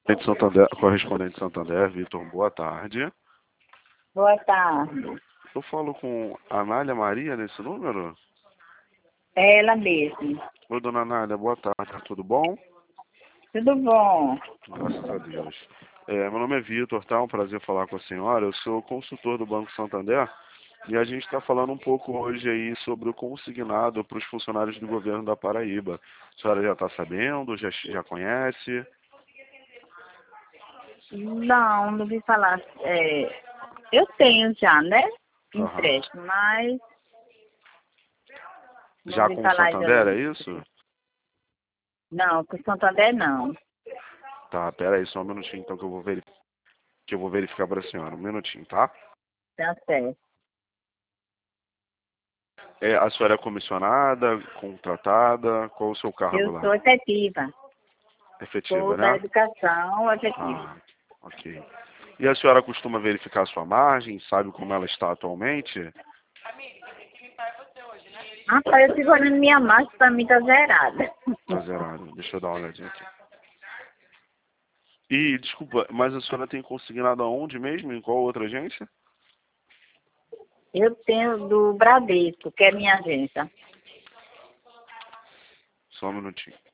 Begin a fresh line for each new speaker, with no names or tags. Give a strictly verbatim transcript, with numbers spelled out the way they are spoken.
de Santander, correspondente de Santander, Vitor, boa tarde.
Boa tarde.
Eu falo com a Anália Maria nesse número?
É ela mesmo.
Oi, dona Anália, boa tarde, tudo bom?
Tudo bom?
Graças a Deus. É, meu nome é Vitor, tá? É um prazer falar com a senhora. Eu sou consultor do Banco Santander e a gente está falando um pouco hoje aí sobre o consignado para os funcionários do governo da Paraíba. A senhora já está sabendo, já, já conhece?
Não, não vi falar. É, eu tenho já, né?
Aham.
Empréstimo, mas não
Já
ouvi
com o
falar ainda
Santander,
não.
é isso?
Não, com Santander não.
Tá, pera aí só um minutinho então que eu vou verificar, que eu vou verificar para a senhora. Um minutinho, tá?
Tá certo.
É, a senhora é comissionada, contratada? Qual o seu cargo
Eu
lá?
sou efetiva. Sou
Efetiva,
da
né?
educação efetiva.
Ah, ok. E a senhora costuma verificar a sua margem? Sabe como ela está atualmente?
Rapaz, eu fico olhando minha marcha, pra mim tá zerada.
Tá zerado. Deixa eu dar uma olhadinha aqui. E, desculpa, mas a senhora tem consignado aonde mesmo? Em qual outra agência?
Eu tenho do Bradesco, que é minha agência.
Só um minutinho.